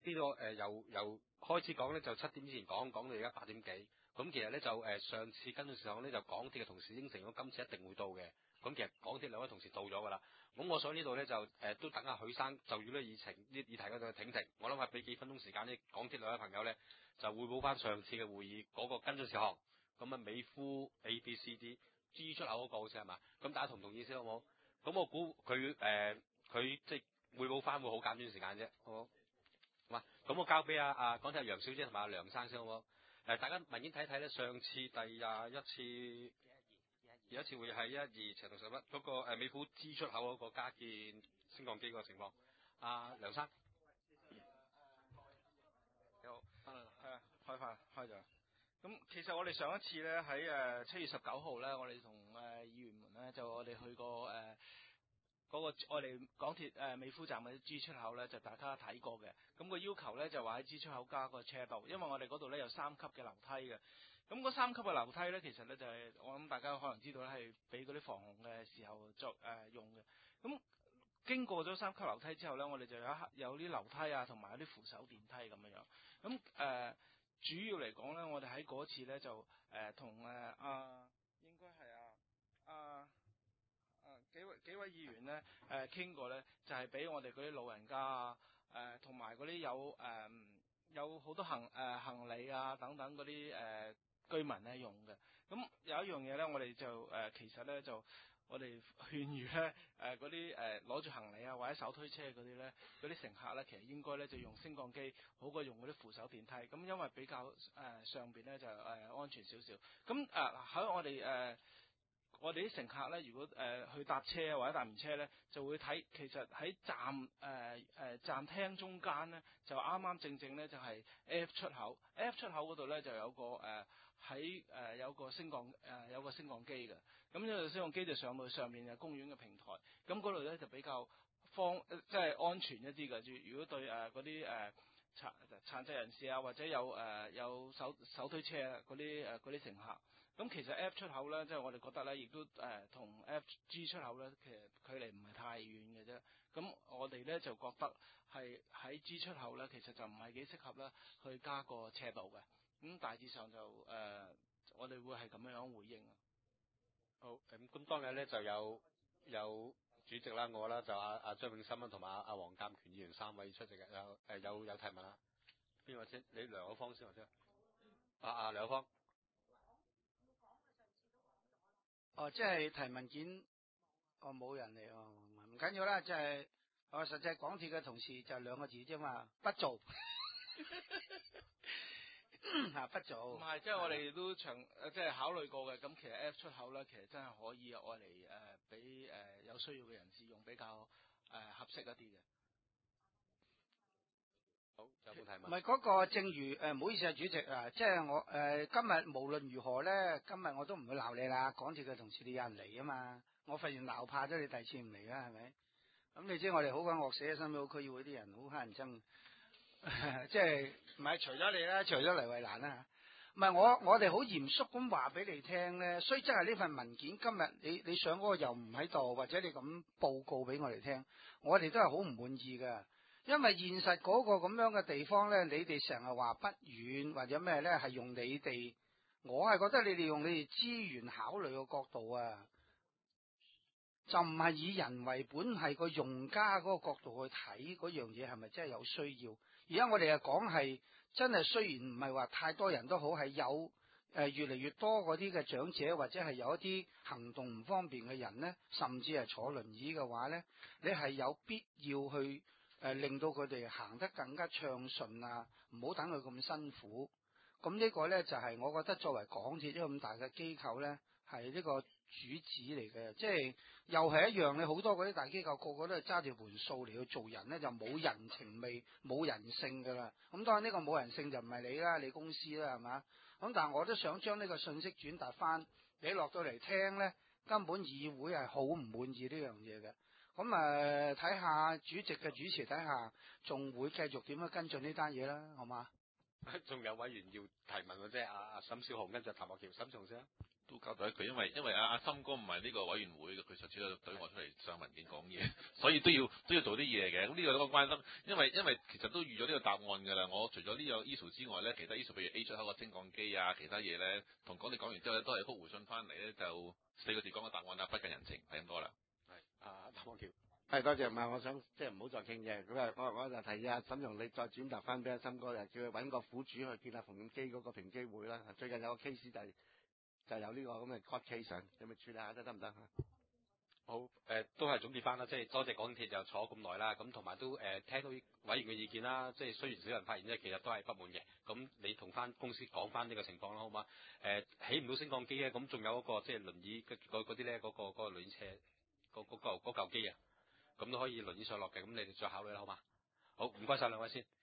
呢個由開始講咧就7點之前講到而家8點幾，咁其實咧就上次跟進事項咧就港鐵嘅同事應承咗今次一定會到嘅，咁其實港鐵兩位同事到咗㗎啦，咁我想呢度咧就都等下許生就住呢個議題嗰度停停，我諗係俾幾分鐘時間呢港鐵兩位朋友咧就匯報翻上次嘅會議嗰個跟進事項，咁啊美孚 A B C D G 出口嗰個好似係嘛，咁大家同唔同意先好冇？咁我估佢即係匯報翻會好簡短時間啫，好冇？好嘛，咁我交俾港鐵楊小姐同埋梁生先好冇？大家文件睇睇咧，上次第21次有一次會議係112斜度11嗰個美孚 G 出口嗰個加建升降機嗰個情況，梁生。 有開咗。咁其實我哋上一次咧喺7月19號咧，我哋同議員們咧我哋去過嗰個我哋港鐵美孚站嘅 G 出口咧，就大家睇過嘅。咁個要求咧就話喺 G 出口加個斜道，因為我哋嗰度咧有3級嘅樓梯嘅。咁嗰3級嘅樓梯咧，其實咧就係我諗大家可能知道咧，係俾嗰啲防洪嘅時候作用嘅。咁經過咗3級樓梯之後咧，我哋就有啲樓梯啊，同埋有啲扶手電梯咁樣樣。咁主要嚟講咧，我哋喺嗰次咧就同應該係幾位議員咧傾過咧，就係俾我哋嗰啲老人家啊同埋嗰啲有好多行李啊等等嗰啲居民咧用嘅。咁有一樣嘢咧，我哋就其實咧就我哋勸喻咧嗰啲攞住行李啊或者手推車嗰啲咧，嗰啲乘客咧其實應該咧就用升降機好過用嗰啲扶手電梯，咁因為比較上邊咧就安全少少。咁喺我哋啲乘客咧，如果去搭車或者搭唔車咧，就會睇其實喺站廳中間咧，就啱啱正咧就係 F 出口嗰度咧就有個有個升降機嘅。咁呢個升降機就上到上面嘅公園嘅平台，咁嗰度咧就比較即係安全一啲嘅。如果對嗰啲殘疾人士啊，或者有手推車嗰啲乘客，咁其實 F 出口咧，即係我哋覺得咧，亦都同 FG 出口咧，其實距離唔係太遠嘅啫。咁我哋咧就覺得係喺 G 出口咧，其實就唔係幾適合咧去加個斜道嘅。咁大致上就我哋會係咁樣回應。 好，咁當日咧就有主席啦，我啦就張永森啦，同埋黃鑑權議員3位出席嘅，有提問啦。邊位先？你梁友芳先或者？梁友芳。 即係提文件，冇人嚟唔緊要啦，即係實際港鐵嘅同事就2個字啫嘛，不做。不做。 唔係，即係我哋都即係考慮過嘅。咁其實 F 出口咧，其實真係可以愛嚟俾有需要嘅人士用，比較合適一啲嘅。 好，有冇提問？ 唔係嗰個，正如唔好意思啊，主席啊，即係我今日無論如何咧，今日我都唔會鬧你啦。港鐵嘅同事你有人嚟啊嘛，我發現鬧怕咗你第二次唔嚟啦，係咪？咁你知我哋好鬼惡死，新島區議會啲人好乞人憎。即係唔係除咗你啦，除咗黎慧蘭啦，唔係我哋好嚴肅咁話俾你聽咧，雖則係呢份文件今日你上嗰個又唔喺度，或者你咁報告俾我哋聽，我哋都係好唔滿意噶。因為現實嗰個咁樣嘅地方咧，你哋成日話不遠或者咩咧，係用你哋，我係覺得你哋用你哋資源考慮嘅角度啊，就唔係以人為本，係個用家嗰個角度去睇嗰樣嘢係咪真係有需要？而家我哋講係真係，雖然唔係話太多人都好，係有越嚟越多嗰啲嘅長者，或者係有一啲行動唔方便嘅人呢，甚至係坐輪椅嘅話呢，你係有必要去令到佢哋行得更加暢順啊，唔好等佢咁辛苦。咁呢個呢，就係我覺得作為港鐵呢個咁大嘅機構呢，係呢個主旨嚟嘅，即係又係一樣，你好多嗰啲大機構個個都係揸住盤數嚟去做人呢，就冇人情味、冇人性噶啦。咁當然呢個冇人性就唔係你啦，你公司啦，係嘛？咁但係我都想將呢個信息轉達翻，你落到嚟聽呢，根本議會係好唔滿意呢樣嘢嘅。咁睇下主席嘅主持，睇下仲會繼續點樣跟進呢單嘢啦，好嘛？ 仲有委員要提問嘅啫，沈少雄跟住譚學橋，沈少雄先。 都交代一句，因為阿森哥唔係呢個委員會嘅，佢上次都對我出嚟上文件講嘢，所以都要做啲嘢嘅。咁呢個都關心，因為其實都預咗呢個答案㗎啦。我除咗呢個 issue 之外咧，其他 issue 譬如 A 出口個升降機啊，其他嘢咧，同港鐵講完之後咧，都係覆回信翻嚟咧，就4個字講個答案啦，不近人情，係咁多啦。 係啊，譚光橋。 係多謝，唔係我想即係唔好再傾嘅，咁啊我就提議阿沈容你再轉達翻俾阿森哥，就叫佢揾個苦主去見阿馮檢基嗰個平機會啦。最近有個 case 就有呢個咁嘅 court case 上，你咪處理下得唔得？ 好，都係總結翻啦，即係多謝港鐵就坐咁耐啦，咁同埋都聽到委員嘅意見啦，即係雖然少人發言啫，其實都係不滿嘅。咁你同翻公司講翻呢個情況啦，好嘛？起唔到升降機咧，咁仲有嗰個即係輪椅嗰啲咧，嗰個輪椅車嗰嚿機啊，咁都可以輪椅上落嘅，咁你哋再考慮啦，好嘛？好，唔該晒兩位先。